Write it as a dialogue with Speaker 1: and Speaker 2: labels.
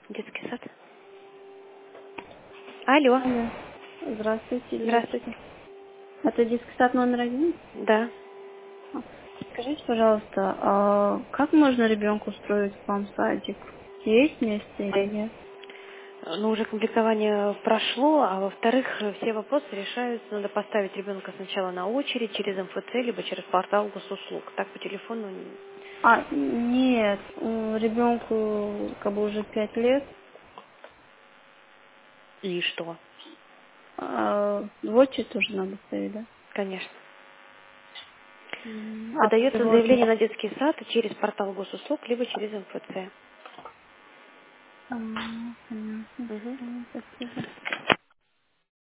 Speaker 1: Детский сад. Алло.
Speaker 2: Алло. Здравствуйте,
Speaker 1: Здравствуйте.
Speaker 2: девочки. Это детский сад номер 1?
Speaker 1: Да.
Speaker 2: Скажите, пожалуйста, а как можно ребенку устроить к вам в садик? Есть место или нет?
Speaker 1: Ну, уже комплектование прошло, а во-вторых, все вопросы решаются, надо поставить ребенка сначала на очередь через МФЦ, либо через портал госуслуг. Так по телефону
Speaker 2: Нет, ребенку как бы уже 5 лет.
Speaker 1: и что?
Speaker 2: В очередь тоже надо ставить, да?
Speaker 1: Конечно.
Speaker 2: А
Speaker 1: Подается
Speaker 2: всего
Speaker 1: заявление на детский сад через портал госуслуг, либо через МФЦ.
Speaker 2: понятно.
Speaker 1: Мгм.
Speaker 2: Спасибо.